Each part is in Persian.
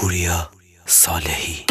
پوریا صالحی.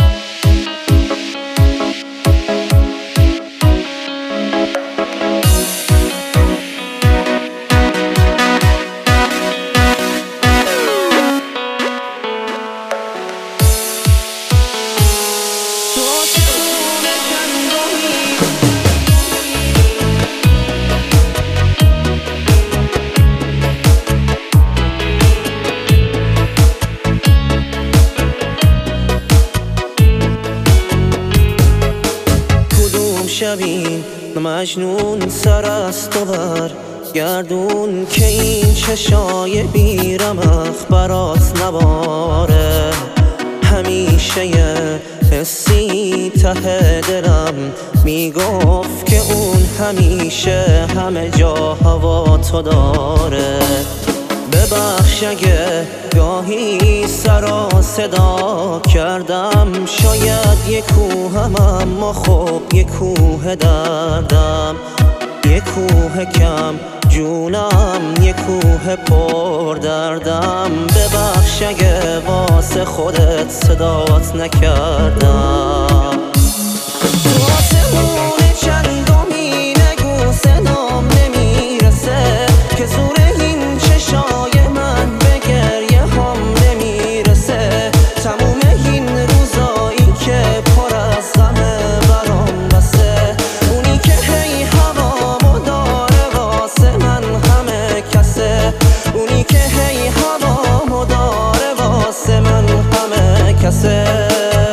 شبین مجنون سر از تو بر گردون که این چشای بیرمق برات نباره. همیشه یه حسی ته دلم میگفت که اون همیشه همه جا هوا تو داره. ببخش اگه گاهی سر صدا کردم، شاید یه کوهم اما خب یه کوه دردم، یه کوه کم جونم، یه کوه پر دردم. ببخش اگه واسه خودت صدات نکردم. تو آسمون چندمی نگو صدام نمیرسه که زور این چشای من به گریه هم نمیرسه. تموم این روزایی که پر از غمه برام بسه، اونی که هی هوامو داره واسه من همه کسه، اونی که هی هوامو داره واسه من همه کسه.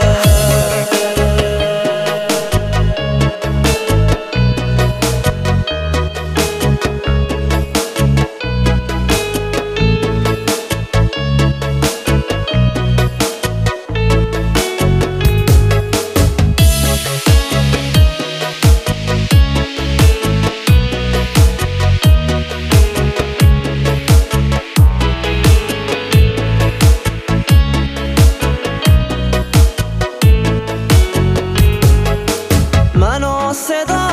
صدا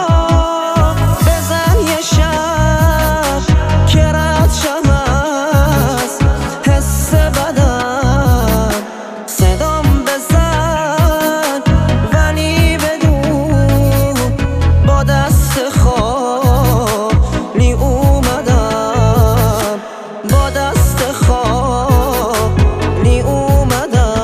بزن یه شب که رد شم از حس بدن. صدام بزن ولی بدون با دست خالی اومدم، با دست خالی اومدم.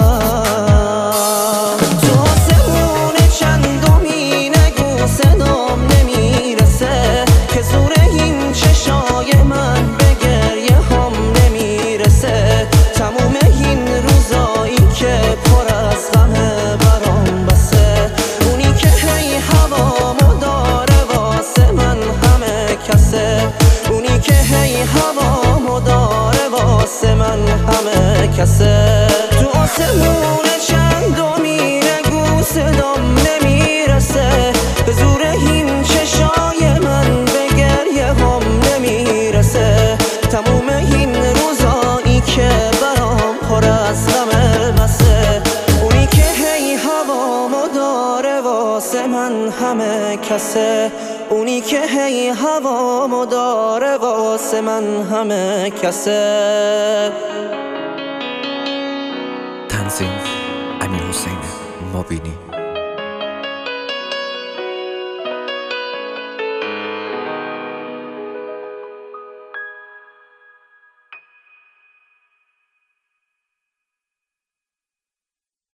صدام نمیرسه که زور این چشای من به گریه هم نمیرسه. تموم این روزایی که پر از غمه برام بسه، اونی که هی هوامو داره واسه من همه کسه، اونی که هی هوامو داره واسه من همه کسه. تو آسمون چندمی نگو صدام نمیرسه، به زور این چشای من به گریه هم نمیرسه. تموم این روزایی که برام پر از غمه بسه، اونی که هی هوامو داره واسه من همه کسه، اونی که هی هوامو داره واسه من همه کسه. تنظیم امیر حسین مبینی.